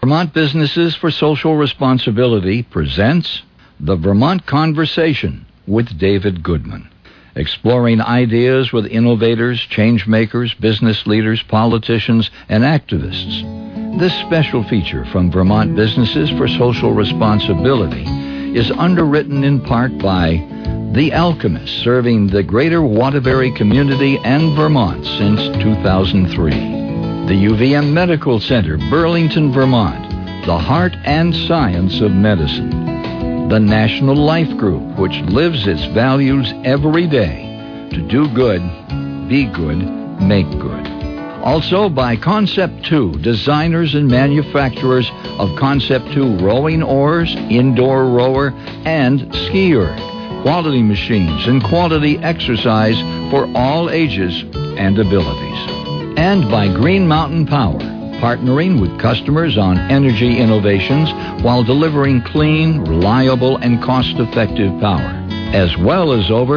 Vermont Businesses for Social Responsibility presents The Vermont Conversation with David Goodman, exploring ideas with innovators, change makers, business leaders, politicians, and activists. This special feature from Vermont Businesses for Social Responsibility is underwritten in part by The Alchemist, serving the greater Waterbury community and Vermont since 2003. The UVM Medical Center, Burlington, Vermont, the heart and science of medicine. The National Life Group, which lives its values every day to do good, be good, make good. Also by Concept 2, designers and manufacturers of Concept 2 rowing oars, indoor rower, and skier, quality machines, and quality exercise for all ages and abilities. And by Green Mountain Power, partnering with customers on energy innovations while delivering clean, reliable, and cost-effective power, as well as over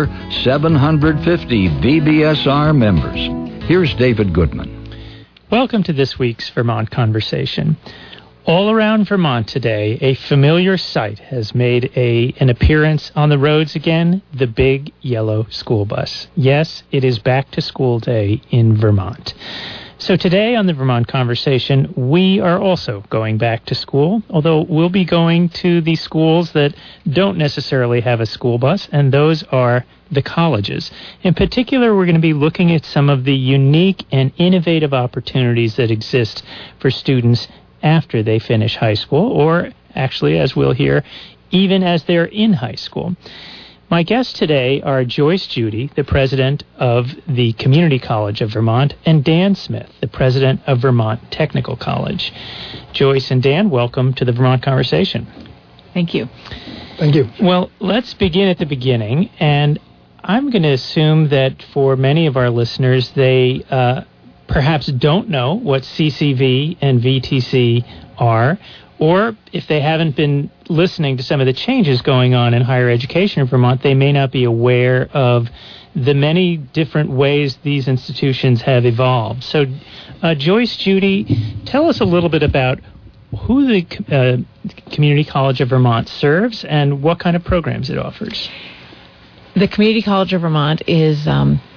750 VBSR members. Here's David Goodman. Welcome to this week's Vermont Conversation. All around Vermont today, a familiar sight has made an appearance on the roads again, the big yellow school bus. Yes, it is back to school day in Vermont. So today on the Vermont Conversation, we are also going back to school, although we'll be going to the schools that don't necessarily have a school bus, and those are the colleges. In particular, we're going to be looking at some of the unique and innovative opportunities that exist for students after they finish high school, or actually, as we'll hear, even as they're in high school. My guests today are Joyce Judy, the president of the Community College of Vermont, and Dan Smith, the president of Vermont Technical College. Joyce and Dan, welcome to the Vermont Conversation. Thank you. Thank you. Well, let's begin at the beginning, and I'm going to assume that for many of our listeners, they perhaps don't know what CCV and VTC are, or if they haven't been listening to some of the changes going on in higher education in Vermont, they may not be aware of the many different ways these institutions have evolved. So, Joyce, Judy, tell us a little bit about who the Community College of Vermont serves and what kind of programs it offers. The Community College of Vermont is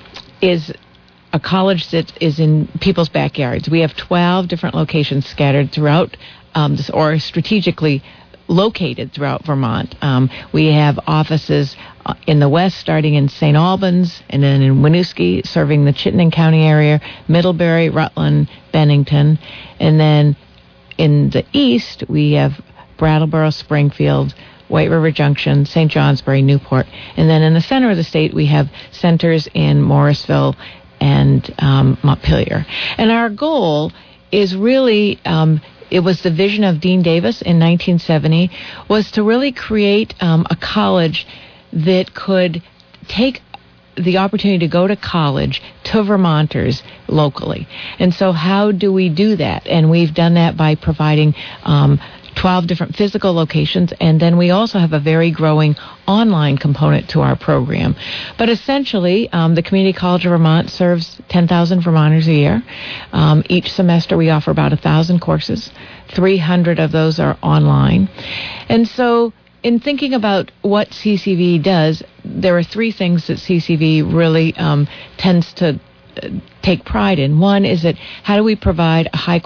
a college that is in people's backyards. We have 12 different locations scattered throughout or strategically located throughout Vermont. We have offices in the west, starting in St. Albans, and then in Winooski, serving the Chittenden County area, Middlebury, Rutland, Bennington. And then in the east, we have Brattleboro, Springfield, White River Junction, St. Johnsbury, Newport. And then in the center of the state, we have centers in Morrisville and Montpelier. And our goal is really... it was the vision of Dean Davis in 1970, was to really create a college that could take the opportunity to go to college to Vermonters locally. And so how do we do that? And we've done that by providing 12 different physical locations, and then we also have a very growing online component to our program. But essentially, the Community College of Vermont serves 10,000 Vermonters a year. Each semester we offer about 1,000 courses. 300 of those are online. And so in thinking about what CCV does, there are three things that CCV really tends to take pride in. One is that how do we provide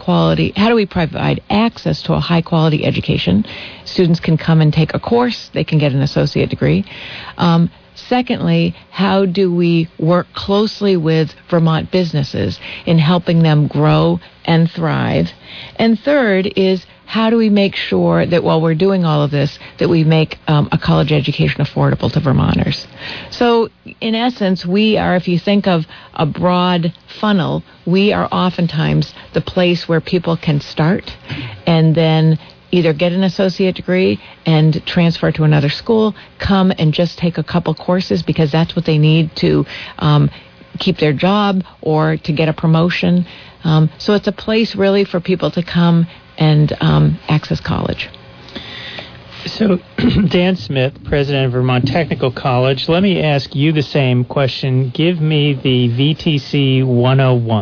access to a high quality education? Students can come and take a course, they can get an associate degree. Secondly, how do we work closely with Vermont businesses in helping them grow and thrive? And third is, how do we make sure that while we're doing all of this, that we make a college education affordable to Vermonters? So, in essence, we are, if you think of a broad funnel, we are oftentimes the place where people can start and then either get an associate degree and transfer to another school, come and just take a couple courses because that's what they need to keep their job or to get a promotion. So it's a place really for people to come and access college. So, Dan Smith, president of Vermont Technical College, let me ask you the same question. Give me the VTC 101.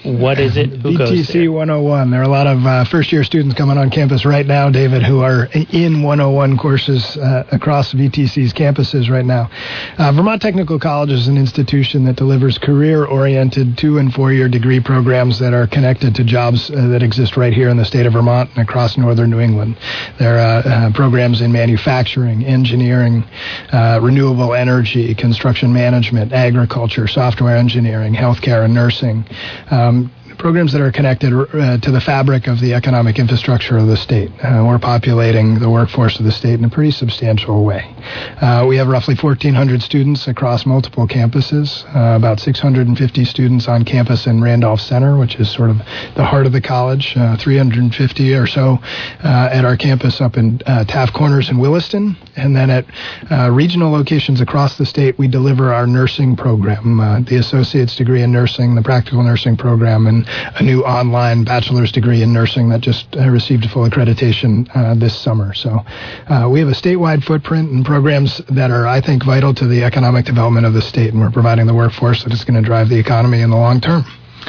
What is it? Who goes VTC there? 101. There are a lot of first-year students coming on campus right now, David, who are in 101 courses across VTC's campuses right now. Vermont Technical College is an institution that delivers career-oriented 2- and 4-year degree programs that are connected to jobs that exist right here in the state of Vermont and across northern New England. There are programs in manufacturing, engineering, renewable energy, construction management, agriculture, software engineering, healthcare, and nursing. Programs that are connected to the fabric of the economic infrastructure of the state. We're populating the workforce of the state in a pretty substantial way. We have roughly 1,400 students across multiple campuses, about 650 students on campus in Randolph Center, which is sort of the heart of the college, 350 or so at our campus up in Taft Corners in Williston. And then at regional locations across the state, we deliver our nursing program, the associate's degree in nursing, the practical nursing program, and a new online bachelor's degree in nursing that just received full accreditation this summer. So we have a statewide footprint and programs that are, I think, vital to the economic development of the state, and we're providing the workforce that is going to drive the economy in the long term.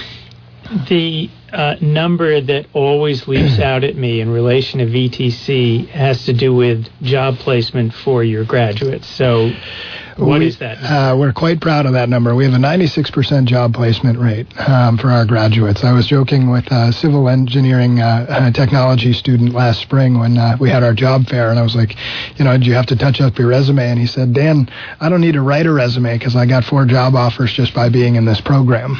The number that always leaps out at me in relation to VTC has to do with job placement for your graduates. So what is that? We're quite proud of that number. We have a 96% job placement rate for our graduates. I was joking with a civil engineering technology student last spring when we had our job fair, and I was like, do you have to touch up your resume? And he said, Dan, I don't need to write a resume because I got 4 job offers just by being in this program.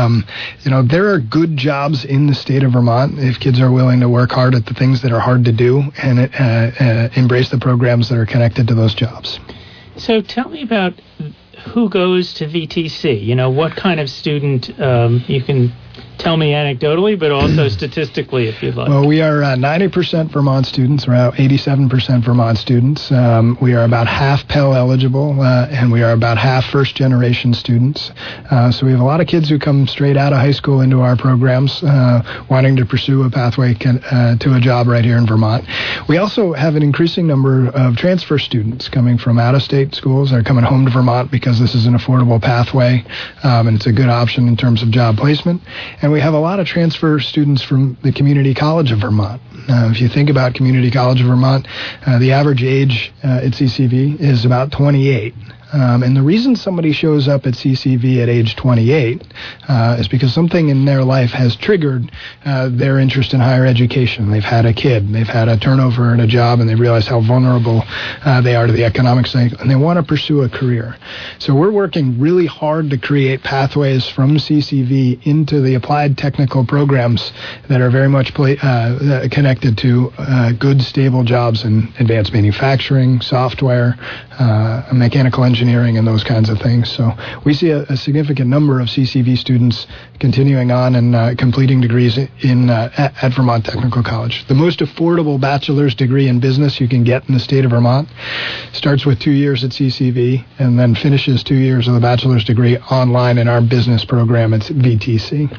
There are good jobs in the state of Vermont if kids are willing to work hard at the things that are hard to do and embrace the programs that are connected to those jobs. So tell me about who goes to VTC. What kind of student you can tell me anecdotally, but also statistically, if you'd like. Well, we are 90% Vermont students, around 87% Vermont students. We are about half Pell eligible, and we are about half first-generation students. So we have a lot of kids who come straight out of high school into our programs, wanting to pursue a pathway to a job right here in Vermont. We also have an increasing number of transfer students coming from out-of-state schools that are coming home to Vermont because this is an affordable pathway, and it's a good option in terms of job placement. And we have a lot of transfer students from the Community College of Vermont. If you think about Community College of Vermont, the average age at CCV is about 28. And the reason somebody shows up at CCV at age 28 is because something in their life has triggered their interest in higher education. They've had a kid, they've had a turnover in a job, and they realize how vulnerable they are to the economic cycle, and they want to pursue a career. So we're working really hard to create pathways from CCV into the applied technical programs that are very much connected to good, stable jobs in advanced manufacturing, software, mechanical engineering, and those kinds of things. So we see a significant number of CCV students continuing on and completing degrees at Vermont Technical College. The most affordable bachelor's degree in business you can get in the state of Vermont starts with 2 years at CCV and then finishes 2 years of the bachelor's degree online in our business program at VTC.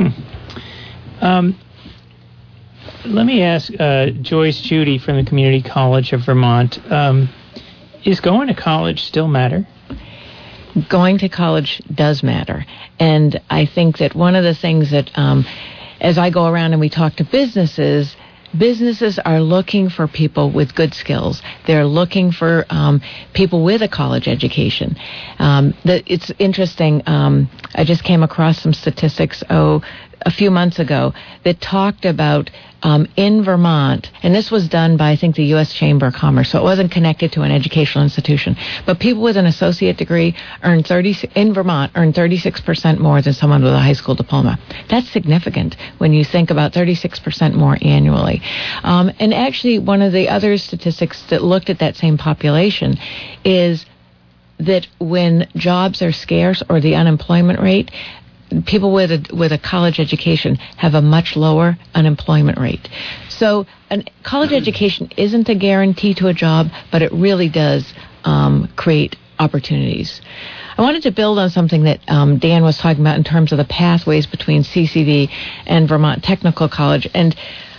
Let me ask Joyce Judy from the Community College of Vermont, is going to college still matter? Going to college does matter. And I think that one of the things that, as I go around and we talk to businesses are looking for people with good skills. They're looking for people with a college education. It's interesting. I just came across some statistics a few months ago that talked about in Vermont, and this was done by, I think, the U.S. Chamber of Commerce, so it wasn't connected to an educational institution, but people with an associate degree in Vermont earn 36% more than someone with a high school diploma. That's significant when you think about 36% more annually. And actually, one of the other statistics that looked at that same population is that when jobs are scarce or the unemployment rate, people with a college education have a much lower unemployment rate. So a college education isn't a guarantee to a job, but it really does create opportunities. I wanted to build on something that Dan was talking about in terms of the pathways between CCV and Vermont Technical College. And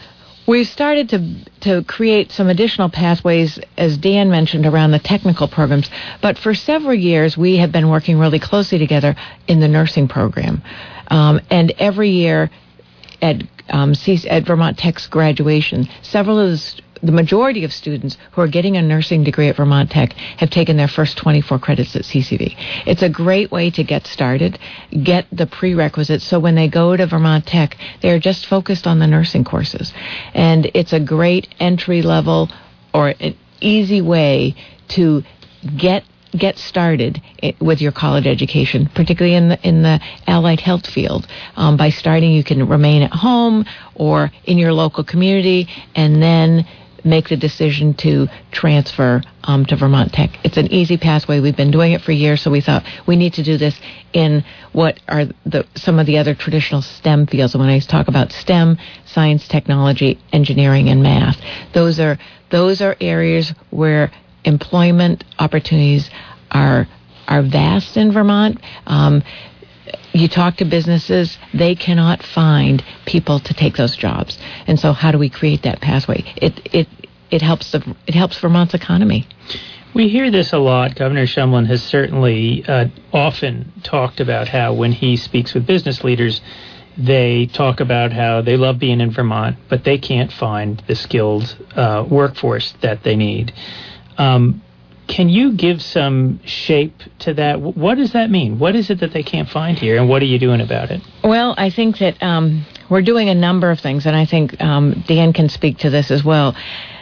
We've started to create some additional pathways, as Dan mentioned, around the technical programs. But for several years, we have been working really closely together in the nursing program. And every year at Vermont Tech's graduation, the majority of students who are getting a nursing degree at Vermont Tech have taken their first 24 credits at CCV. It's a great way to get started, get the prerequisites, so when they go to Vermont Tech, they're just focused on the nursing courses. And it's a great entry-level or an easy way to get started with your college education, particularly in the allied health field. By starting, you can remain at home or in your local community, and then make the decision to transfer to Vermont Tech. It's an easy pathway. We've been doing it for years, so we thought we need to do this in what are some of the other traditional STEM fields. And when I talk about STEM, science, technology, engineering, and math, those are areas where employment opportunities are vast in Vermont. You talk to businesses, they cannot find people to take those jobs. And so how do we create that pathway? It helps Vermont's economy. We hear this a lot. Governor Shumlin has certainly often talked about how when he speaks with business leaders, they talk about how they love being in Vermont, but they can't find the skilled workforce that they need. Can you give some shape to that? What does that mean? What is it that they can't find here, and what are you doing about it? Well, I think that we're doing a number of things, and I think Dan can speak to this as well.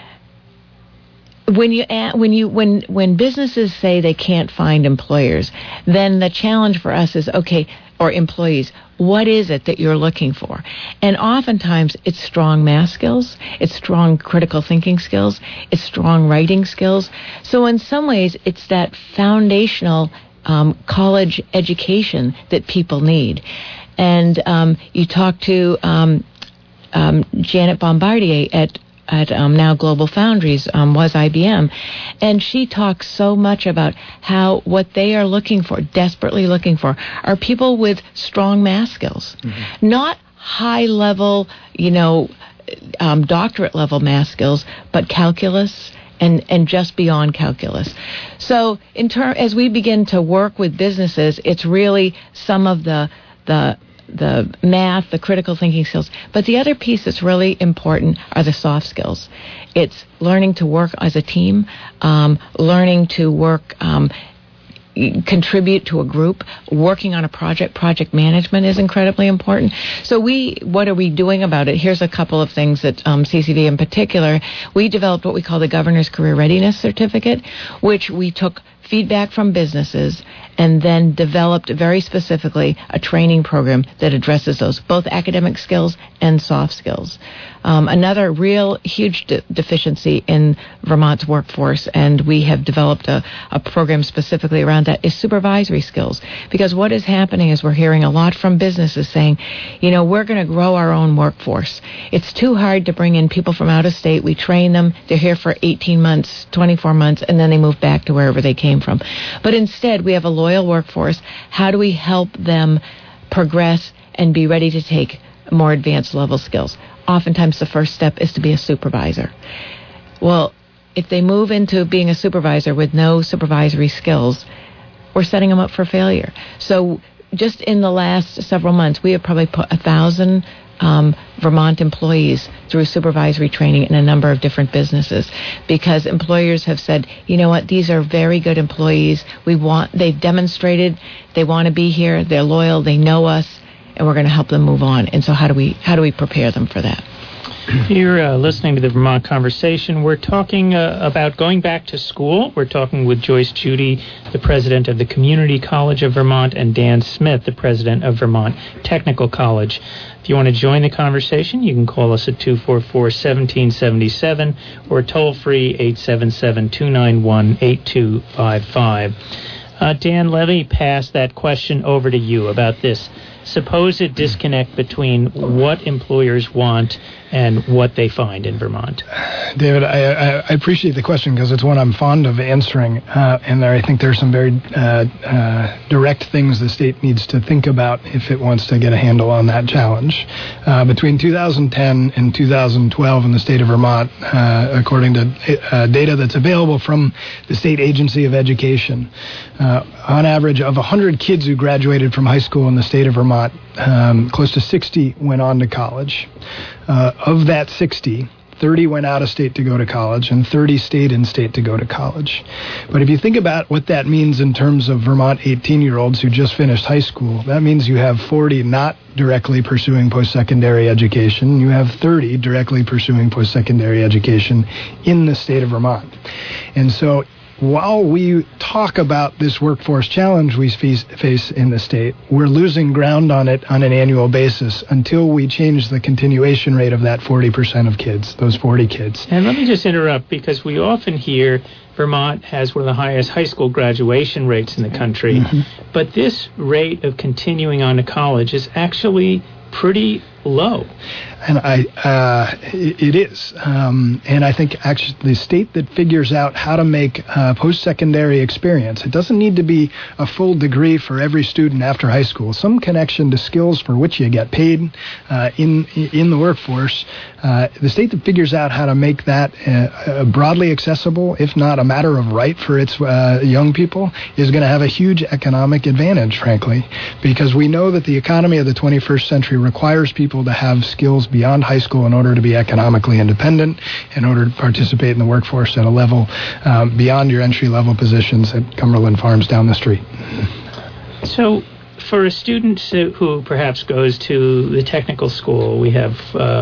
When businesses say they can't find employers, then the challenge for us is, okay, or employees, what is it that you're looking for? And oftentimes it's strong math skills, it's strong critical thinking skills, it's strong writing skills. So in some ways, it's that foundational college education that people need. And you talk to Janet Bombardier at now Global Foundries, was IBM, and she talks so much about how what they are looking for, desperately looking for, are people with strong math skills, not high-level, doctorate-level math skills, but calculus and just beyond calculus. So as we begin to work with businesses, it's really some of the math, the critical thinking skills. But the other piece that's really important are the soft skills. It's learning to work as a team, learning to work, contribute to a group, working on a project. Project management is incredibly important. So what are we doing about it? Here's a couple of things that CCV in particular, we developed what we call the Governor's Career Readiness Certificate, which we took feedback from businesses and then developed very specifically a training program that addresses those, both academic skills and soft skills. Another real huge deficiency in Vermont's workforce, and we have developed a program specifically around that, is supervisory skills. Because what is happening is we're hearing a lot from businesses saying, we're going to grow our own workforce. It's too hard to bring in people from out of state. We train them. They're here for 18 months, 24 months, and then they move back to wherever they came from. But instead, we have a loyal workforce. How do we help them progress and be ready to take more advanced level skills? Oftentimes the first step is to be a supervisor. Well, if they move into being a supervisor with no supervisory skills, we're setting them up for failure. So just in the last several months, we have probably put 1,000 Vermont employees through supervisory training in a number of different businesses, because employers have said, you know what, these are very good employees. They've demonstrated they want to be here. They're loyal. They know us. And we're going to help them move on. And so how do we prepare them for that? You're listening to the Vermont Conversation. We're talking about going back to school. We're talking with Joyce Judy, the president of the Community College of Vermont, and Dan Smith, the president of Vermont Technical College. If you want to join the conversation, you can call us at 244-1777 or toll-free 877-291-8255. Dan, let me pass that question over to you about this supposed disconnect between what employers want and what they find in Vermont? David, I appreciate the question because it's one I'm fond of answering, and I think there's some very direct things the state needs to think about if it wants to get a handle on that challenge. Between 2010 and 2012 in the state of Vermont, according to data that's available from the State Agency of Education, on average of 100 kids who graduated from high school in the state of Vermont, close to 60 went on to college. Of that 60, 30 went out of state to go to college, and 30 stayed in state to go to college. But if you think about what that means in terms of Vermont 18-year-olds who just finished high school, that means you have 40 not directly pursuing post-secondary education. You have 30 directly pursuing post-secondary education in the state of Vermont. And so while we talk about this workforce challenge we face in the state, we're losing ground on it on an annual basis until we change the continuation rate of that 40% of kids, those 40 kids. And let me just interrupt, because we often hear Vermont has one of the highest high school graduation rates in the country, but this rate of continuing on to college is actually pretty low. And it is. And I think actually the state that figures out how to make post-secondary experience, it doesn't need to be a full degree for every student after high school. Some connection to skills for which you get paid in the workforce. The state that figures out how to make that broadly accessible, if not a matter of right for its young people, is going to have a huge economic advantage, frankly, because we know that the economy of the 21st century requires people to have skills beyond high school in order to be economically independent, in order to participate in the workforce at a level beyond your entry-level positions at Cumberland Farms down the street. So for a student who perhaps goes to the technical school, we have,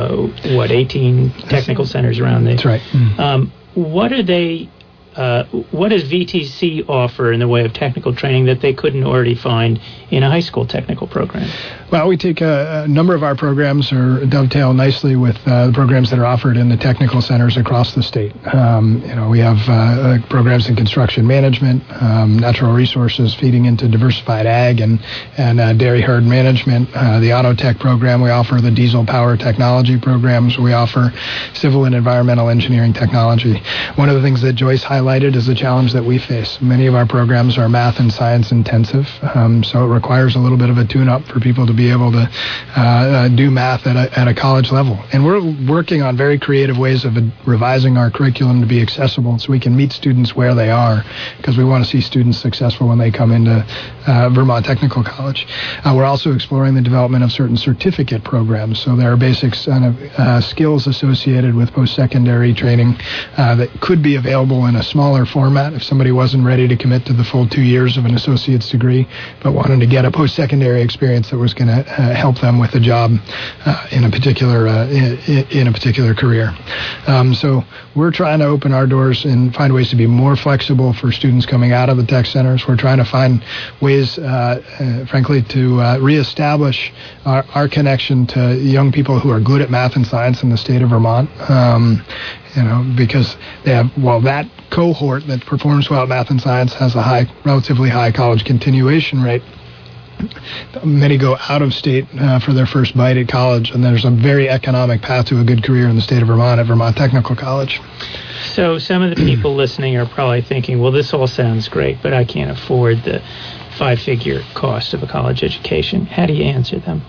18 technical centers around there. That's right. What are they... what does VTC offer in the way of technical training that they couldn't already find in a high school technical program? Well, we take a number of our programs or dovetail nicely with the programs that are offered in the technical centers across the state. We have programs in construction management, natural resources feeding into diversified ag and dairy herd management. The auto tech program, we offer the diesel power technology programs. We offer civil and environmental engineering technology. One of the things that Joyce highlighted is the challenge that we face. Many of our programs are math and science intensive, so it requires a little bit of a tune-up for people to be able to do math at a college level. And we're working on very creative ways of revising our curriculum to be accessible so we can meet students where they are, because we want to see students successful when they come into Vermont Technical College. We're also exploring the development of certain certificate programs. So there are basic skills associated with post-secondary training that could be available in a smaller format if somebody wasn't ready to commit to the full 2 years of an associate's degree, but wanted to get a post-secondary experience that was going to help them with a job in a particular career. So we're trying to open our doors and find ways to be more flexible for students coming out of the tech centers. We're trying to find ways, frankly, to reestablish our connection to young people who are good at math and science in the state of Vermont. Because they have, that cohort that performs well at math and science has a relatively high college continuation rate. Many go out of state for their first bite at college, and there's a very economic path to a good career in the state of Vermont at Vermont Technical College. So some of the people listening are probably thinking, well, this all sounds great, but I can't afford the 5-figure cost of a college education. How do you answer them?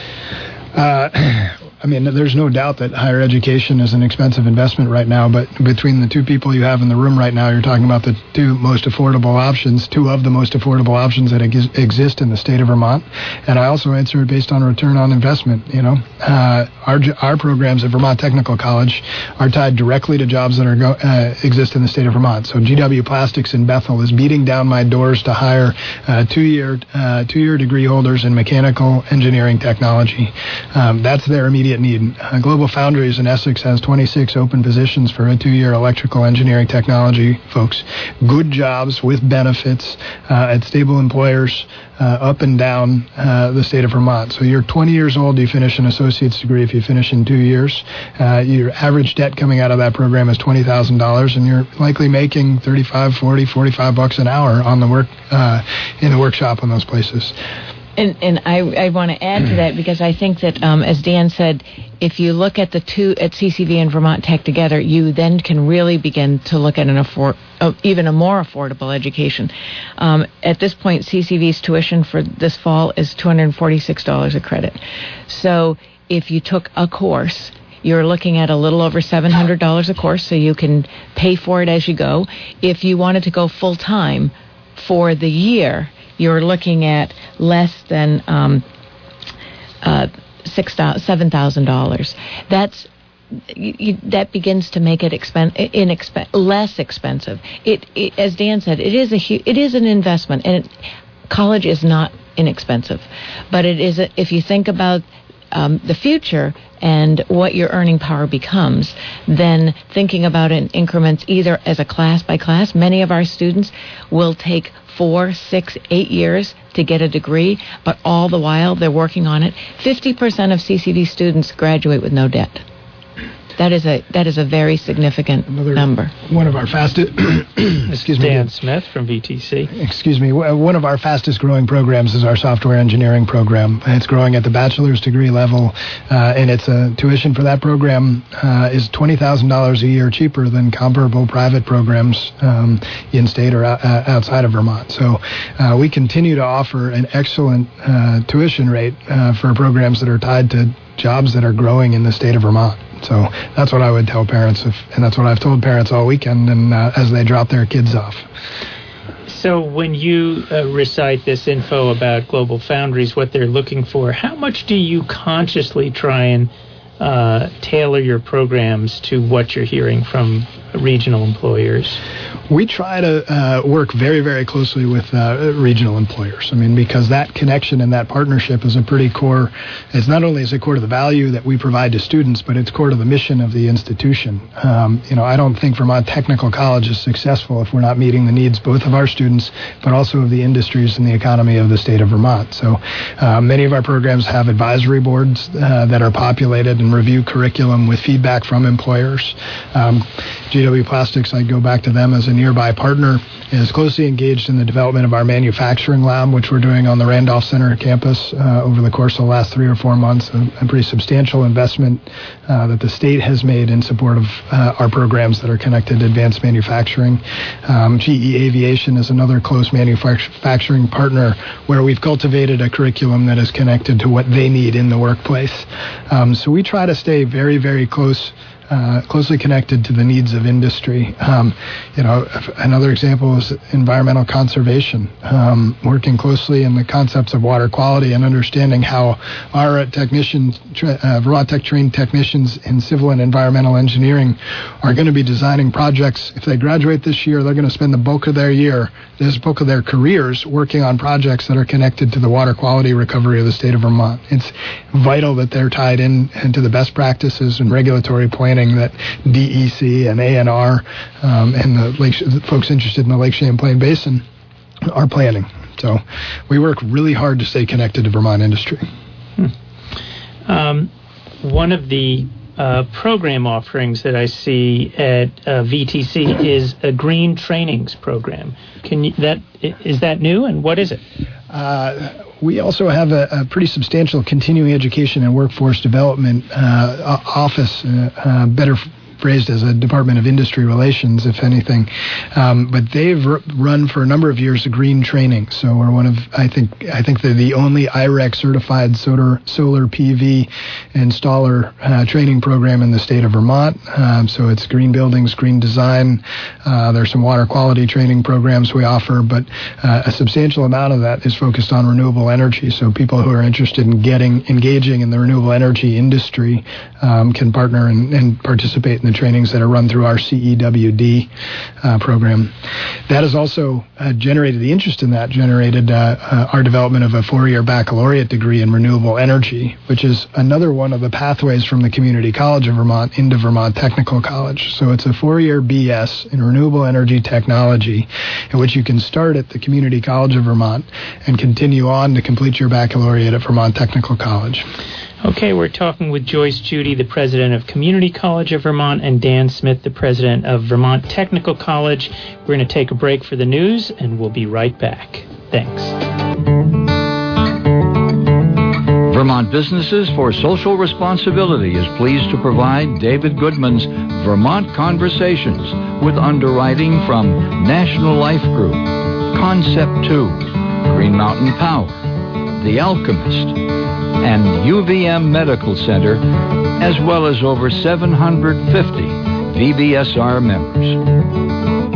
There's no doubt that higher education is an expensive investment right now, but between the two people you have in the room right now, you're talking about the two of the most affordable options that exist in the state of Vermont. And I also answer it based on return on investment. Our programs at Vermont Technical College are tied directly to jobs that exist in the state of Vermont. So GW Plastics in Bethel is beating down my doors to hire two-year degree holders in mechanical engineering technology. That's their immediate need. Global Foundries in Essex has 26 open positions for a 2-year electrical engineering technology folks. Good jobs with benefits at stable employers up and down the state of Vermont. So you're 20 years old, you finish an associate's degree if you finish in 2 years. Your average debt coming out of that program is $20,000, and you're likely making $35, $40, $45 an hour on the work in the workshop in those places. And I want to add to that because I think that, as Dan said, if you look at the two, at CCV and Vermont Tech together, you then can really begin to look at even a more affordable education. At this point, CCV's tuition for this fall is $246 a credit. So if you took a course, you're looking at a little over $700 a course, so you can pay for it as you go. If you wanted to go full-time for the year, you're looking at less than $7,000. That begins to make it less expensive. It, as Dan said, it is an investment, and college is not inexpensive, but it is if you think about the future and what your earning power becomes, then thinking about it in increments, either as a class by class. Many of our students will take 4, 6, 8 years to get a degree, but all the while they're working on it. 50% of CCV students graduate with no debt. That is a very significant number. One of our fastest... excuse me. Dan Smith from VTC. Excuse me. One of our fastest growing programs is our software engineering program. It's growing at the bachelor's degree level, and its tuition for that program is $20,000 a year cheaper than comparable private programs in state or outside of Vermont. So we continue to offer an excellent tuition rate for programs that are tied to jobs that are growing in the state of Vermont. So that's what I would tell parents, and that's what I've told parents all weekend, and as they drop their kids off. So when you recite this info about Global Foundries, what they're looking for, how much do you consciously try and tailor your programs to what you're hearing from regional employers? We try to work very, very closely with regional employers. I mean, because that connection and that partnership is a pretty core. It's not only is it core to the value that we provide to students, but it's core to the mission of the institution. I don't think Vermont Technical College is successful if we're not meeting the needs both of our students, but also of the industries and the economy of the state of Vermont. So many of our programs have advisory boards that are populated and review curriculum with feedback from employers. GW Plastics, I go back to them as a nearby partner, is closely engaged in the development of our manufacturing lab, which we're doing on the Randolph Center campus over the course of the last 3 or 4 months, a pretty substantial investment that the state has made in support of our programs that are connected to advanced manufacturing. GE Aviation is another close manufacturing partner where we've cultivated a curriculum that is connected to what they need in the workplace. So we try to stay very, very closely connected to the needs of industry. Another example is environmental conservation, working closely in the concepts of water quality and understanding how our technicians, Vermont Tech trained technicians in civil and environmental engineering are going to be designing projects. If they graduate this year, they're going to spend the bulk of their careers working on projects that are connected to the water quality recovery of the state of Vermont. It's vital that they're tied into the best practices and regulatory planning that DEC and ANR and the folks interested in the Lake Champlain Basin are planning. So we work really hard to stay connected to Vermont industry. One of the program offerings that I see at VTC is a green trainings program. Is that new, and what is it? We also have a pretty substantial continuing education and workforce development office, better phrased as a Department of Industry Relations, if anything. But they've run for a number of years a green training. So we're one of, I think they're the only IREC certified solar PV installer training program in the state of Vermont. So it's green buildings, green design. There's some water quality training programs we offer, but a substantial amount of that is focused on renewable energy. So people who are interested in engaging in the renewable energy industry can partner and participate in the trainings that are run through our CEWD program. That has also generated our development of a 4-year baccalaureate degree in renewable energy, which is another one of the pathways from the Community College of Vermont into Vermont Technical College. So it's a 4-year BS in renewable energy technology, in which you can start at the Community College of Vermont and continue on to complete your baccalaureate at Vermont Technical College. Okay, we're talking with Joyce Judy, the president of Community College of Vermont, and Dan Smith, the president of Vermont Technical College. We're going to take a break for the news, and we'll be right back. Thanks. Vermont Businesses for Social Responsibility is pleased to provide David Goodman's Vermont Conversations with underwriting from National Life Group, Concept 2, Green Mountain Power, The Alchemist, and UVM Medical Center, as well as over 750 VBSR members.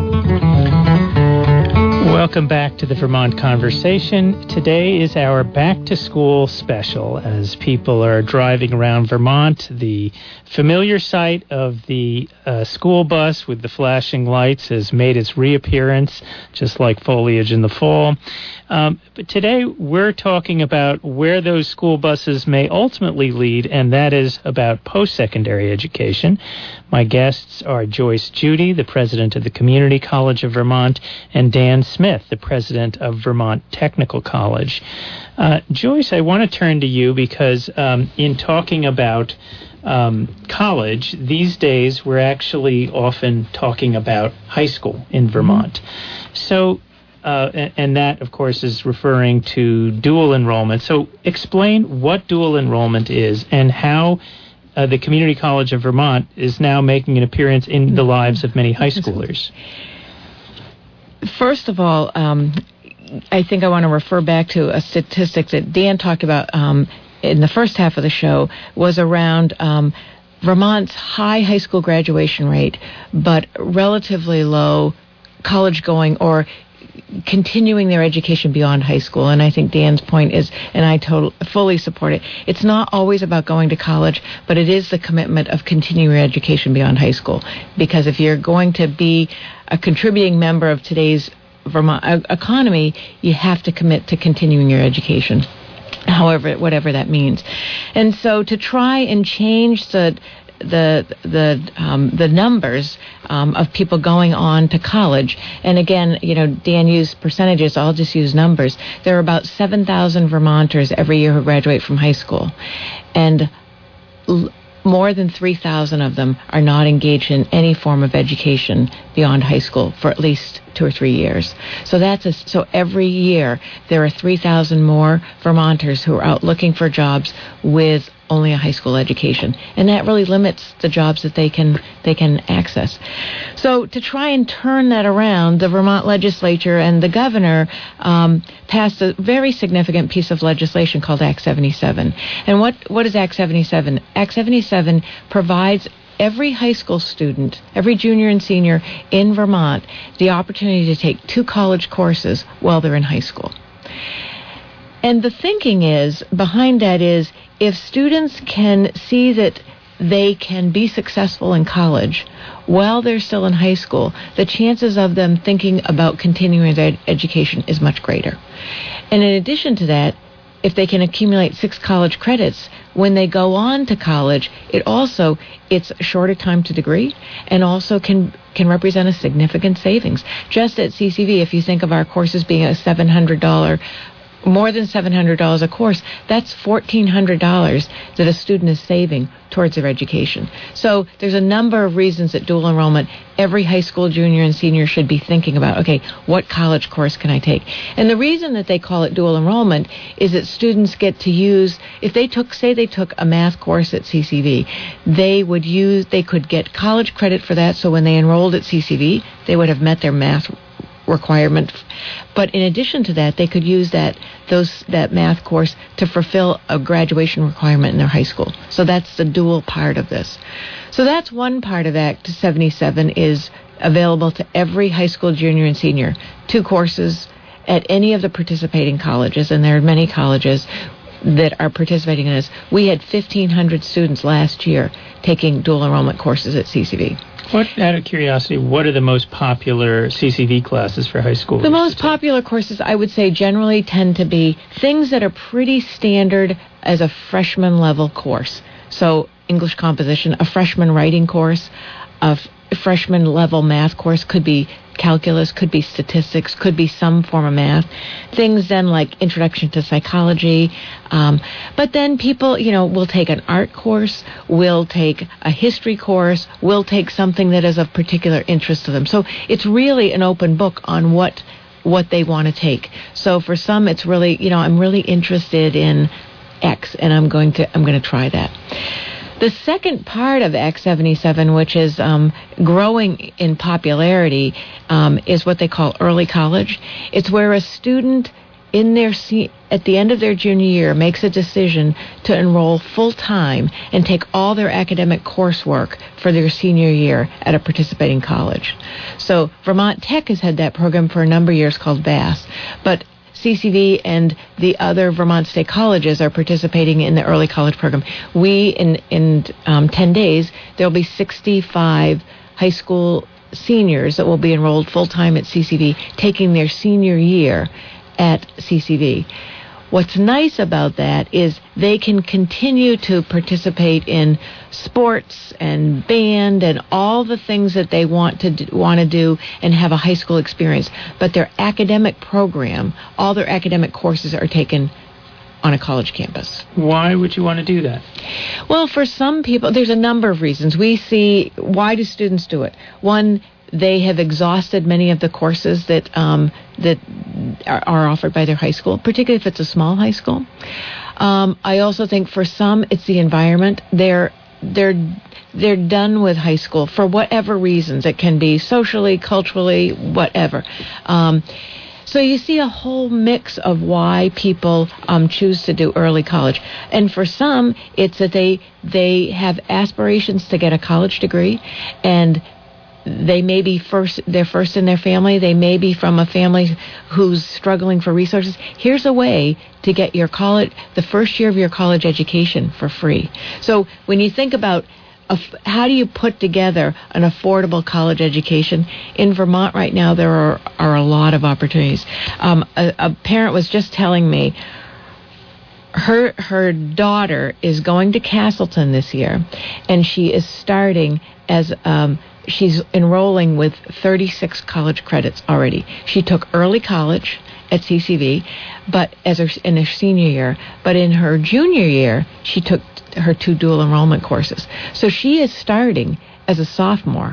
Welcome back to the Vermont Conversation. Today is our back-to-school special as people are driving around Vermont. The familiar sight of the school bus with the flashing lights has made its reappearance, just like foliage in the fall. But today we're talking about where those school buses may ultimately lead, and that is about post-secondary education. My guests are Joyce Judy, the president of the Community College of Vermont, and Dan Smith, the president of Vermont Technical College. Joyce, I want to turn to you because in talking about college, these days we're actually often talking about high school in Vermont. So, and that, of course, is referring to dual enrollment. So explain what dual enrollment is and how the Community College of Vermont is now making an appearance in the lives of many high schoolers. First of all, I think I want to refer back to a statistic that Dan talked about in the first half of the show, was around Vermont's high school graduation rate, but relatively low college going or continuing their education beyond high school. And I think Dan's point is, and I fully support it, it's not always about going to college, but it is the commitment of continuing your education beyond high school. Because if you're going to be a contributing member of today's Vermont economy, you have to commit to continuing your education, whatever that means. And so to try and change the numbers of people going on to college, and again, Dan used percentages, I'll just use numbers. There are about 7,000 Vermonters every year who graduate from high school, and more than 3,000 of them are not engaged in any form of education beyond high school for at least 2 or 3 years. So so every year there are 3,000 more Vermonters who are out looking for jobs with only a high school education, and that really limits the jobs that they can access. So to try and turn that around, the Vermont legislature and the governor passed a very significant piece of legislation called Act 77. And what is Act 77? Act 77 provides every high school student, every junior and senior in Vermont, the opportunity to take 2 college courses while they're in high school. And the thinking behind that is, if students can see that they can be successful in college while they're still in high school, the chances of them thinking about continuing their education is much greater. And in addition to that, if they can accumulate 6 college credits when they go on to college, it's a shorter time to degree, and also can represent a significant savings. Just at CCV, if you think of our courses being a $700, more than $700 a course, that's $1,400 that a student is saving towards their education. So there's a number of reasons that dual enrollment, every high school junior and senior should be thinking about, okay, what college course can I take? And the reason that they call it dual enrollment is that students get to use, if they took a math course at CCV, they could get college credit for that, so when they enrolled at CCV, they would have met their math requirement. But in addition to that, they could use that math course to fulfill a graduation requirement in their high school. So that's the dual part of this. So that's one part of Act 77 is available to every high school junior and senior, 2 courses at any of the participating colleges, and there are many colleges that are participating in this. We had 1,500 students last year taking dual enrollment courses at CCV. Out of curiosity, what are the most popular CCV classes for high school? The most popular courses, I would say, generally tend to be things that are pretty standard as a freshman level course. So English composition, a freshman writing course, a freshman level math course, could be calculus, could be statistics, could be some form of math. Things then like introduction to psychology. But then people, will take an art course, will take a history course, will take something that is of particular interest to them. So it's really an open book on what they want to take. So for some, it's really, I'm really interested in X, and I'm going to try that. The second part of Act 77, which is growing in popularity, is what they call early college. It's where a student at the end of their junior year makes a decision to enroll full-time and take all their academic coursework for their senior year at a participating college. So Vermont Tech has had that program for a number of years called VASS, but CCV and the other Vermont State colleges are participating in the early college program. In 10 days, there will be 65 high school seniors that will be enrolled full-time at CCV, taking their senior year at CCV. What's nice about that is they can continue to participate in sports and band and all the things that they want to do and have a high school experience. But their academic program, all their academic courses are taken on a college campus. Why would you want to do that? Well, for some people, there's a number of reasons. We see, why do students do it? One, they have exhausted many of the courses that are offered by their high school, particularly if it's a small high school. I also think for some, it's the environment. They're done with high school for whatever reasons. It can be socially, culturally, whatever. So you see a whole mix of why people choose to do early college. And for some, it's that they have aspirations to get a college degree, and they may be they're first in their family. They may be from a family who's struggling for resources. Here's a way to get the first year of your college education for free. So when you think about how do you put together an affordable college education, in Vermont right now there are a lot of opportunities. A parent was just telling me her daughter is going to Castleton this year, and she is starting as she's enrolling with 36 college credits already. She took early college at CCV, but in her senior year. But in her junior year, she took her 2 dual enrollment courses. So she is starting as a sophomore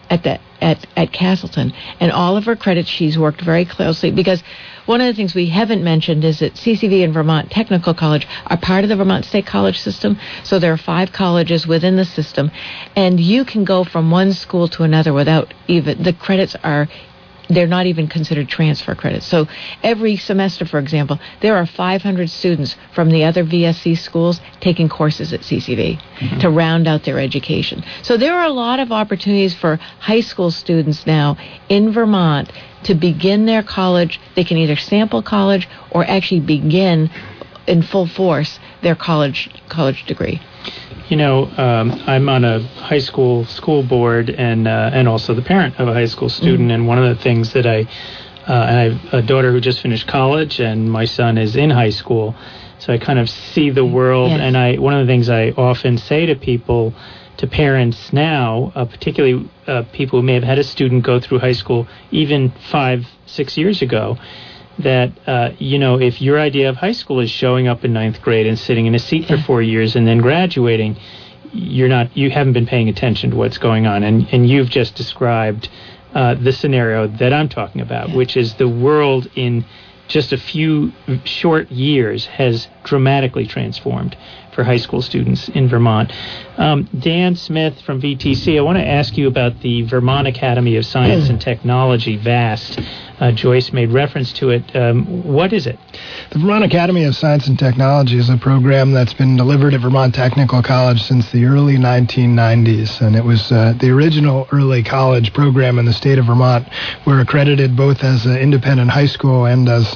at Castleton, and all of her credits she's worked very closely, because one of the things we haven't mentioned is that CCV and Vermont Technical College are part of the Vermont State College system. So there are 5 colleges within the system, and you can go from one school to another without even, the credits they're not even considered transfer credits. So every semester, for example, there are 500 students from the other VSC schools taking courses at CCV to round out their education. So there are a lot of opportunities for high school students now in Vermont to begin their college. They can either sample college or actually begin in full force their college degree. You know, I'm on a high school board and also the parent of a high school student. And one of the things that and I have a daughter who just finished college, and my son is in high school, so I kind of see the world. Yes. And one of the things I often say to parents now, particularly people who may have had a student go through high school even 5-6 years ago, that, if your idea of high school is showing up in 9th grade and sitting in a seat for 4 years and then graduating, you haven't been paying attention to what's going on. And you've just described the scenario that I'm talking about, which is the world in just a few short years has dramatically transformed for high school students in Vermont. Dan Smith from VTC, I want to ask you about the Vermont Academy of Science and Technology, VAST. Joyce made reference to it. What is it? The Vermont Academy of Science and Technology is a program that's been delivered at Vermont Technical College since the early 1990s, and it was the original early college program in the state of Vermont. We're accredited both as an independent high school and as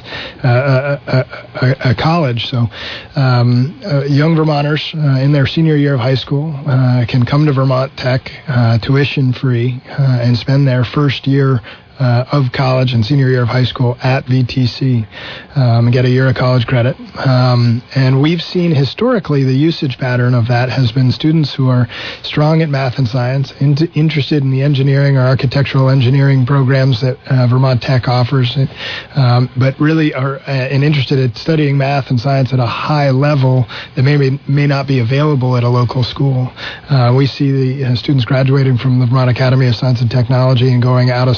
a college. So young Vermonters in their senior year of high school can come to Vermont Tech tuition free and spend their first year of college and senior year of high school at VTC, get a year of college credit. And we've seen historically the usage pattern of that has been students who are strong at math and science, interested in the engineering or architectural engineering programs that Vermont Tech offers, but really are interested in studying math and science at a high level that may not be available at a local school. We see the students graduating from the Vermont Academy of Science and Technology and going out of state to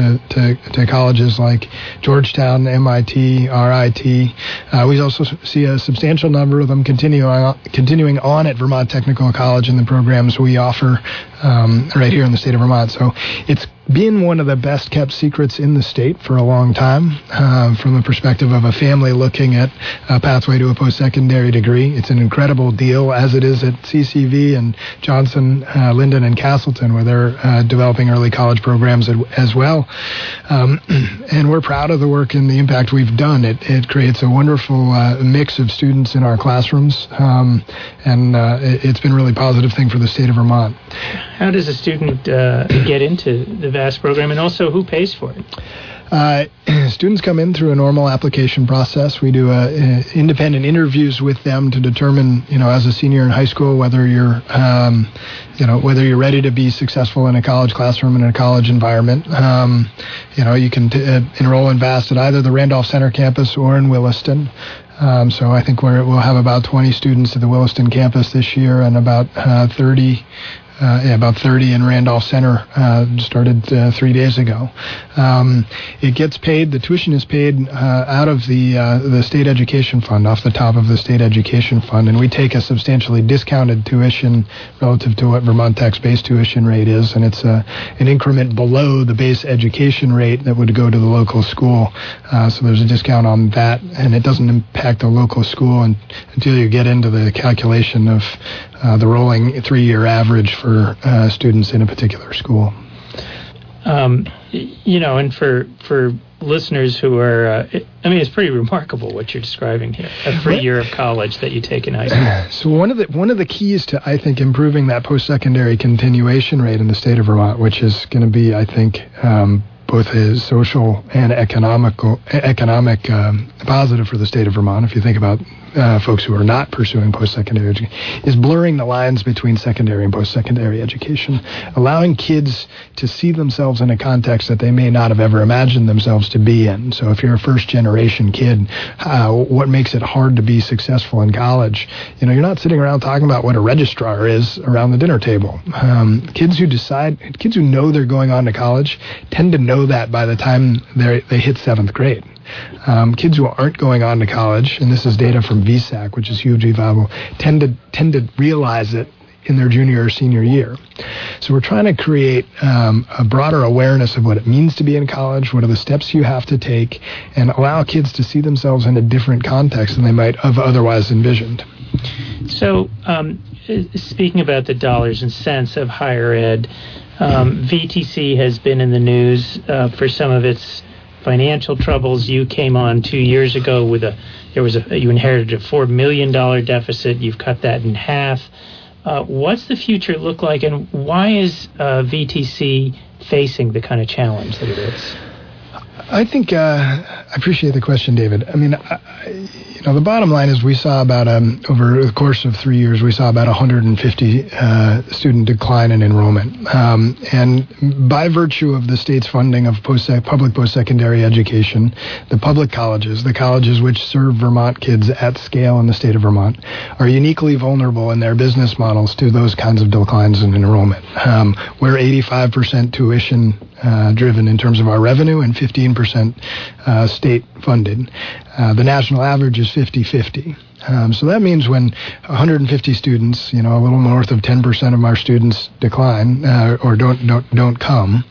to colleges like Georgetown, MIT, RIT. We also see a substantial number of them continuing on at Vermont Technical College in the programs we offer right here in the state of Vermont. So it's been one of the best kept secrets in the state for a long time from the perspective of a family looking at a pathway to a post-secondary degree. It's an incredible deal, as it is at CCV and Johnson, Linden, and Castleton, where they're developing early college programs as well. And we're proud of the work and the impact we've done. It creates a wonderful mix of students in our classrooms, and it's been a really positive thing for the state of Vermont. How does a student get into the VAST program, and also who pays for it? Students come in through a normal application process. We do independent interviews with them to determine, as a senior in high school, whether you're ready to be successful in a college classroom and in a college environment. You can enroll in VAST at either the Randolph Center campus or in Williston. So I think we'll have about 20 students at the Williston campus this year, and about 30 in Randolph Center, started 3 days ago. It gets paid, the tuition is paid out of the state education fund, off the top of the state education fund, and we take a substantially discounted tuition relative to what Vermont Tech's base tuition rate is, and it's an increment below the base education rate that would go to the local school. So there's a discount on that, and it doesn't impact the local school until you get into the calculation of the rolling 3-year average for students in a particular school. And for listeners who are, it's pretty remarkable what you're describing here. A free year of college that you take in high school. So one of the keys to, I think, improving that post-secondary continuation rate in the state of Vermont, which is going to be, I think, both a social and economic positive for the state of Vermont, if you think about folks who are not pursuing post-secondary education, is blurring the lines between secondary and post-secondary education, allowing kids to see themselves in a context that they may not have ever imagined themselves to be in. So if you're a first-generation kid, what makes it hard to be successful in college? You're not sitting around talking about what a registrar is around the dinner table. Kids who know they're going on to college tend to know that by the time they hit 7th grade. Kids who aren't going on to college, and this is data from VSAC, which is hugely valuable, tend to realize it in their junior or senior year. So we're trying to create a broader awareness of what it means to be in college, what are the steps you have to take, and allow kids to see themselves in a different context than they might have otherwise envisioned. So, speaking about the dollars and cents of higher ed, VTC has been in the news for some of its financial troubles. You came on 2 years ago with you inherited a $4 million deficit. You've cut that in half. What's the future look like, and why is VTC facing the kind of challenge that it is? I think I appreciate the question, David. The bottom line is we saw about over the course of 3 years, we saw about 150 student decline in enrollment. And by virtue of the state's funding of public post-secondary education, the public colleges, the colleges which serve Vermont kids at scale in the state of Vermont, are uniquely vulnerable in their business models to those kinds of declines in enrollment. We're 85% tuition driven in terms of our revenue, and 15% state funded. The national average is 50-50. So that means when 150 students, a little north of 10% of our students decline or don't come,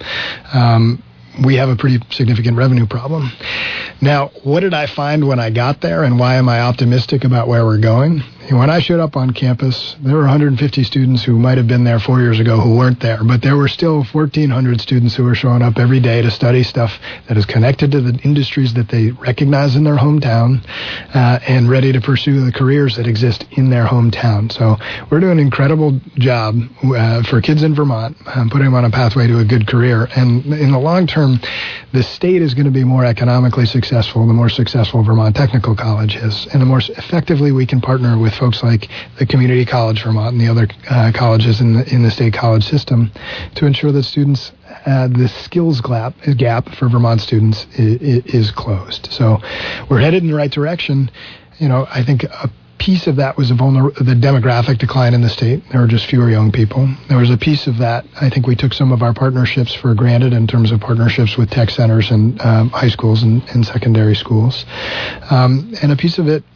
we have a pretty significant revenue problem. Now, what did I find when I got there, and why am I optimistic about where we're going? When I showed up on campus, there were 150 students who might have been there 4 years ago who weren't there, but there were still 1,400 students who were showing up every day to study stuff that is connected to the industries that they recognize in their hometown and ready to pursue the careers that exist in their hometown. So we're doing an incredible job for kids in Vermont, putting them on a pathway to a good career. And in the long term, the state is going to be more economically successful the more successful Vermont Technical College is, and the more effectively we can partner with folks like the Community College Vermont and the other colleges in the state college system to ensure that students, the skills gap for Vermont students is closed. So we're headed in the right direction. I think piece of that was the demographic decline in the state. There were just fewer young people. There was a piece of that. I think we took some of our partnerships for granted in terms of partnerships with tech centers and high schools and secondary schools. And a piece of it,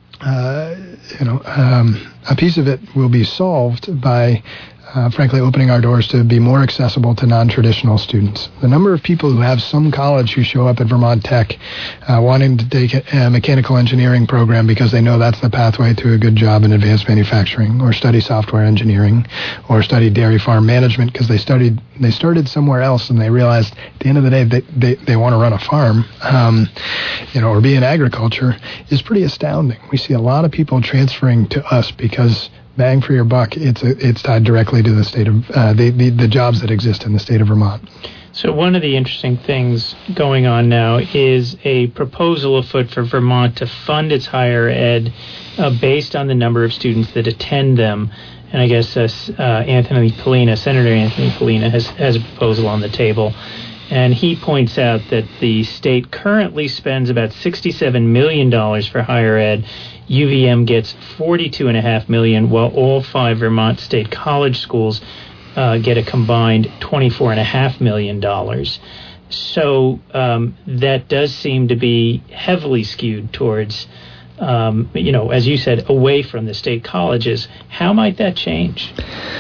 a piece of it will be solved by frankly, opening our doors to be more accessible to non-traditional students. The number of people who have some college who show up at Vermont Tech wanting to take a mechanical engineering program because they know that's the pathway to a good job in advanced manufacturing, or study software engineering, or study dairy farm management because they started somewhere else and they realized at the end of the day they want to run a farm, or be in agriculture, is pretty astounding. We see a lot of people transferring to us because bang for your buck, it's tied directly to the state of the jobs that exist in the state of Vermont. So one of the interesting things going on now is a proposal afoot for Vermont to fund its higher ed based on the number of students that attend them. And I guess Senator Anthony Pollina has a proposal on the table. And he points out that the state currently spends about $67 million for higher ed. UVM gets $42.5 million, while all 5 Vermont state college schools get a combined $24.5 million. So that does seem to be heavily skewed towards, as you said, away from the state colleges. How might that change?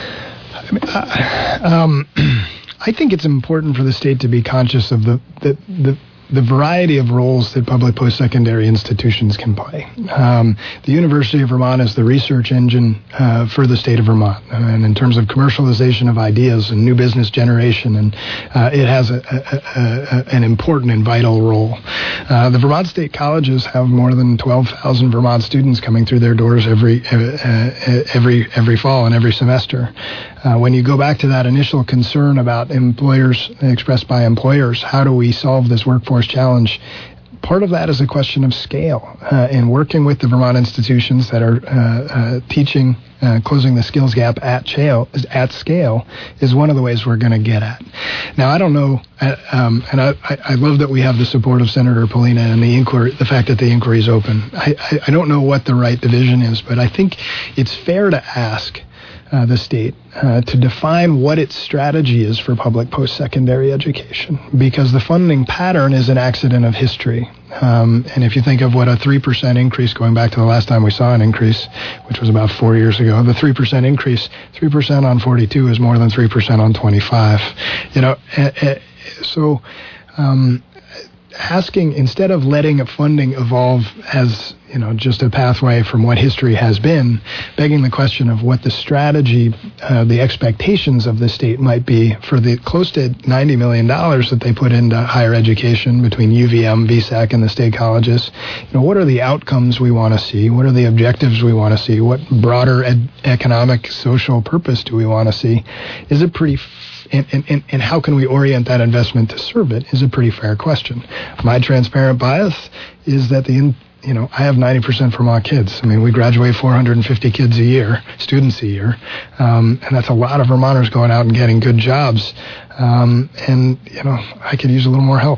I think it's important for the state to be conscious of the variety of roles that public post-secondary institutions can play. The University of Vermont is the research engine for the state of Vermont, and in terms of commercialization of ideas and new business generation, and it has an important and vital role. The Vermont State Colleges have more than 12,000 Vermont students coming through their doors every fall and every semester. When you go back to that initial concern about employers, expressed by employers, how do we solve this workforce challenge? Part of that is a question of scale, and working with the Vermont institutions that are teaching, closing the skills gap at scale is one of the ways we're going to get at. Now, I don't know, and I love that we have the support of Senator Pollina and the fact that the inquiry is open. I don't know what the right division is, but I think it's fair to ask the state to define what its strategy is for public post-secondary education, because the funding pattern is an accident of history. And if you think of what a 3% increase, going back to the last time we saw an increase, which was about 4 years ago, the 3% increase, 3% on 42 is more than 3% on 25. So asking, instead of letting funding evolve as just a pathway from what history has been, begging the question of what the strategy, the expectations of the state might be for the close to $90 million that they put into higher education between UVM, VSAC, and the state colleges. What are the outcomes we want to see? What are the objectives we want to see? What broader economic, social purpose do we want to see? Is it pretty and how can we orient that investment to serve it is a pretty fair question. My transparent bias is that I have 90% Vermont kids. I mean, we graduate 450 students a year, and that's a lot of Vermonters going out and getting good jobs. I could use a little more help.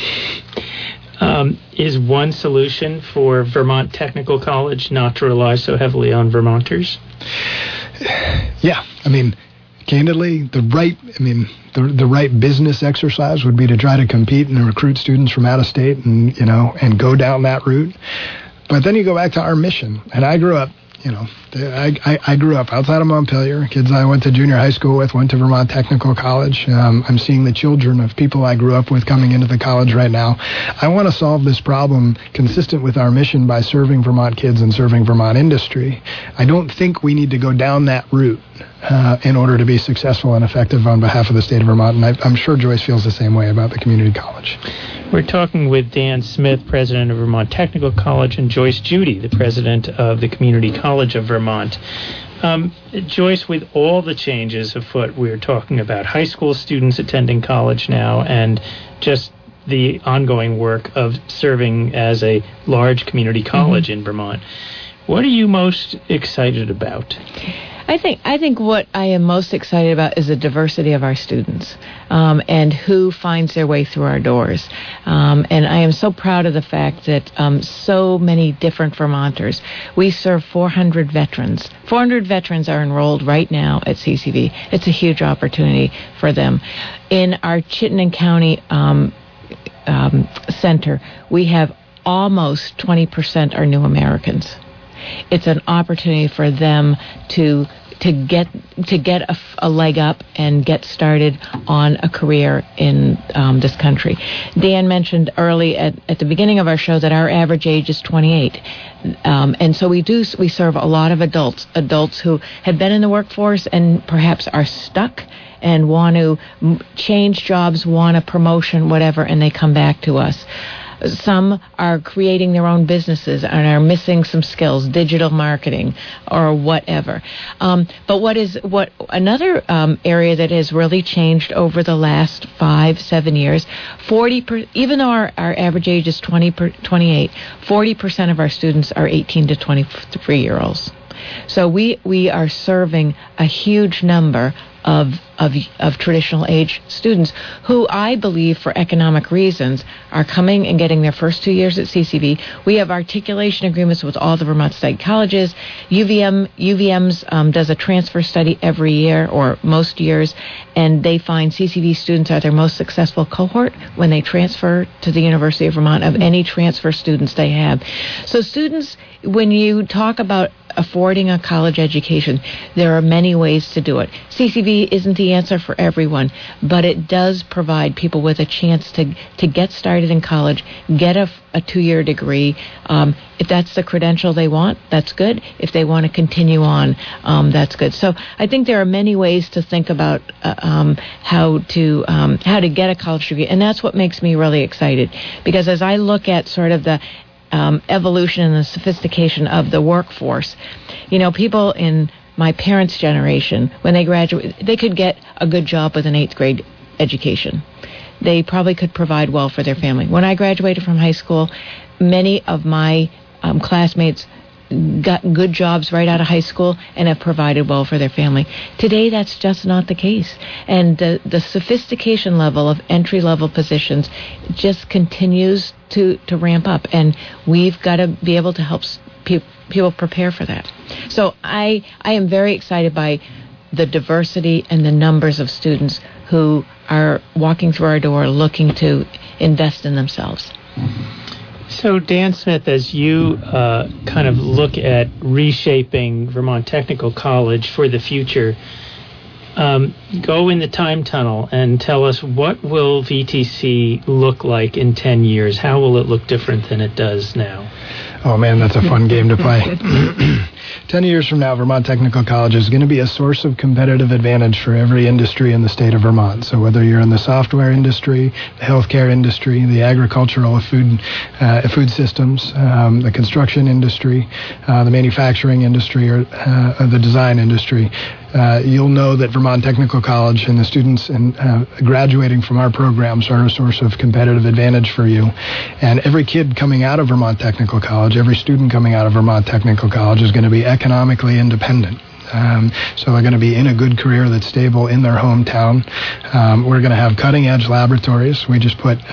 Is one solution for Vermont Technical College not to rely so heavily on Vermonters? Yeah, candidly, the right business exercise would be to try to compete and recruit students from out of state and go down that route. But then you go back to our mission. And I grew up, I grew up outside of Montpelier. Kids I went to junior high school with went to Vermont Technical College. I'm seeing the children of people I grew up with coming into the college right now. I want to solve this problem consistent with our mission by serving Vermont kids and serving Vermont industry. I don't think we need to go down that route in order to be successful and effective on behalf of the state of Vermont. And I'm sure Joyce feels the same way about the community college. We're talking with Dan Smith, president of Vermont Technical College, and Joyce Judy, the president of the Community College of Vermont. Joyce, with all the changes afoot, we're talking about high school students attending college now and just the ongoing work of serving as a large community college in Vermont. What are you most excited about? I think what I am most excited about is the diversity of our students and who finds their way through our doors. And I am so proud of the fact that so many different Vermonters. We serve 400 veterans. 400 veterans are enrolled right now at CCV. It's a huge opportunity for them. In our Chittenden County center, we have almost 20% are new Americans. It's an opportunity for them to get a leg up and get started on a career in this country. Dan mentioned early at the beginning of our show that our average age is 28. And so we serve a lot of adults who have been in the workforce and perhaps are stuck and want to change jobs, want a promotion, whatever, and they come back to us. Some are creating their own businesses and are missing some skills, digital marketing or whatever. But another area that has really changed over the last 5-7 years, even though our average age is 28, 40% of our students are 18 to 23-year-olds. So we are serving a huge number of traditional age students who I believe for economic reasons are coming and getting their first 2 years at CCV. We have articulation agreements with all the Vermont State colleges. UVM's does a transfer study every year or most years, and they find CCV students are their most successful cohort when they transfer to the University of Vermont of any transfer students they have. So students, when you talk about affording a college education, there are many ways to do it. CCV isn't the answer for everyone, but it does provide people with a chance to get started in college, get a 2-year degree. If that's the credential they want, that's good. If they want to continue on, that's good. So I think there are many ways to think about how to get a college degree, and that's what makes me really excited. Because as I look at sort of the evolution and the sophistication of the workforce, people in my parents' generation, when they graduate, they could get a good job with an 8th grade education. They probably could provide well for their family. When I graduated from high school, many of my classmates got good jobs right out of high school and have provided well for their family. Today, that's just not the case. And the sophistication level of entry-level positions just continues to ramp up. And we've got to be able to help people prepare for that. So I am very excited by the diversity and the numbers of students who are walking through our door looking to invest in themselves. So, Dan Smith, as you kind of look at reshaping Vermont Technical College for the future, go in the time tunnel and tell us, what will VTC look like in 10 years? How will it look different than it does now? Oh, man, that's a fun game to play. 10 years from now, Vermont Technical College is going to be a source of competitive advantage for every industry in the state of Vermont. So whether you're in the software industry, the healthcare industry, the agricultural food systems, the construction industry, the manufacturing industry, or the design industry, you'll know that Vermont Technical College and the students graduating from our programs are a source of competitive advantage for you. And every kid coming out of Vermont Technical College, every student coming out of Vermont Technical College is going to be economically independent. So they're going to be in a good career that's stable in their hometown. We're going to have cutting-edge laboratories. We just put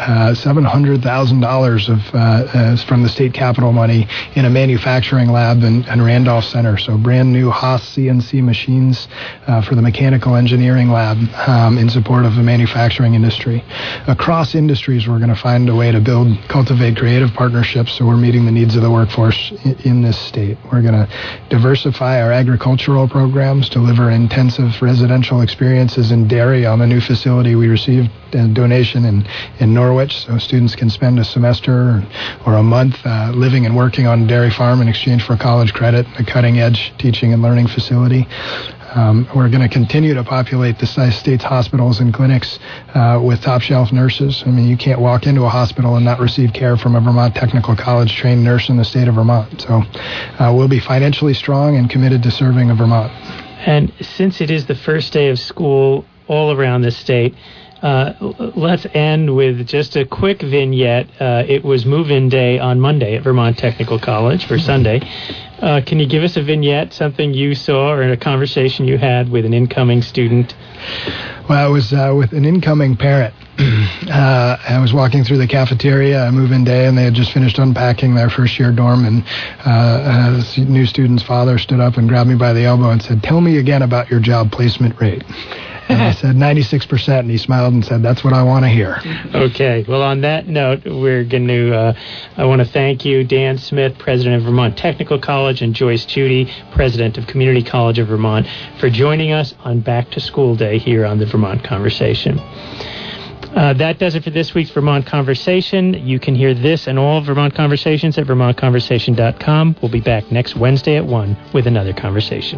$700,000 from the state capital money in a manufacturing lab in Randolph Center. So brand new Haas CNC machines for the mechanical engineering lab in support of the manufacturing industry. Across industries, we're going to find a way to cultivate creative partnerships so we're meeting the needs of the workforce in this state. We're going to diversify our agricultural programs, deliver intensive residential experiences in dairy on the new facility. We received a donation in Norwich, so students can spend a semester or a month living and working on a dairy farm in exchange for college credit, a cutting-edge teaching and learning facility. We're going to continue to populate the state's hospitals and clinics with top-shelf nurses. I mean, you can't walk into a hospital and not receive care from a Vermont Technical College trained nurse in the state of Vermont. So we'll be financially strong and committed to serving Vermont. And since it is the first day of school all around the state, let's end with just a quick vignette. It was move-in day on Monday at Vermont Technical College for Sunday. Can you give us a vignette, something you saw or a conversation you had with an incoming student? Well, I was with an incoming parent. I was walking through the cafeteria on move-in day, and they had just finished unpacking their first-year dorm, and this new student's father stood up and grabbed me by the elbow and said, "Tell me again about your job placement rate." And I said 96%, and he smiled and said, "That's what I want to hear." Okay. Well, on that note, we're going to, I want to thank you, Dan Smith, President of Vermont Technical College, and Joyce Judy, President of Community College of Vermont, for joining us on Back to School Day here on the Vermont Conversation. That does it for this week's Vermont Conversation. You can hear this and all Vermont Conversations at vermontconversation.com. We'll be back next Wednesday at 1 with another conversation.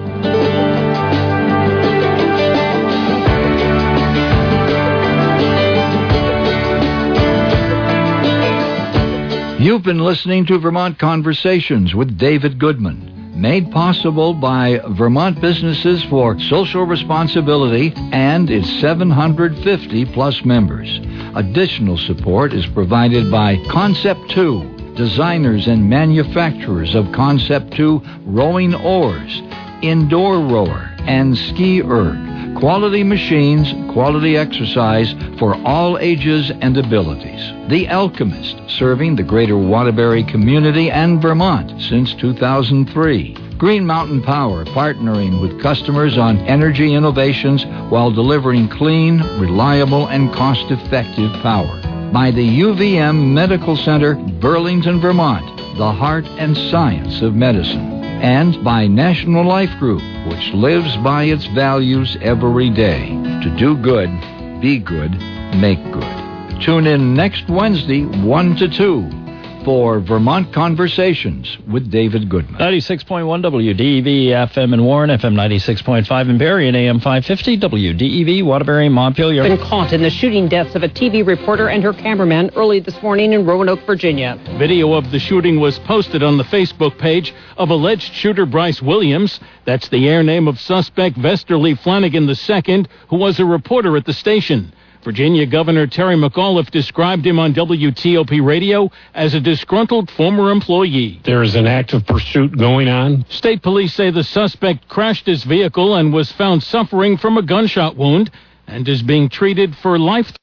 You've been listening to Vermont Conversations with David Goodman, made possible by Vermont Businesses for Social Responsibility and its 750-plus members. Additional support is provided by Concept 2, designers and manufacturers of Concept 2 rowing oars, indoor rower, and ski erg. Quality machines, quality exercise for all ages and abilities. The Alchemist, serving the greater Waterbury community and Vermont since 2003. Green Mountain Power, partnering with customers on energy innovations while delivering clean, reliable, and cost-effective power. By the UVM Medical Center, Burlington, Vermont, the heart and science of medicine. And by National Life Group, which lives by its values every day. To do good, be good, make good. Tune in next Wednesday, 1 to 2, for Vermont Conversations with David Goodman. 96.1 WDEV FM in Warren, FM 96.5 in Barrie, and AM 550 WDEV Waterbury, Montpelier. Been caught in the shooting deaths of a TV reporter and her cameraman early this morning in Roanoke, Virginia. Video of the shooting was posted on the Facebook page of alleged shooter Bryce Williams. That's the air name of suspect Vesterly Flanagan II, who was a reporter at the station. Virginia Governor Terry McAuliffe described him on WTOP radio as a disgruntled former employee. There is an active pursuit going on. State police say the suspect crashed his vehicle and was found suffering from a gunshot wound and is being treated for life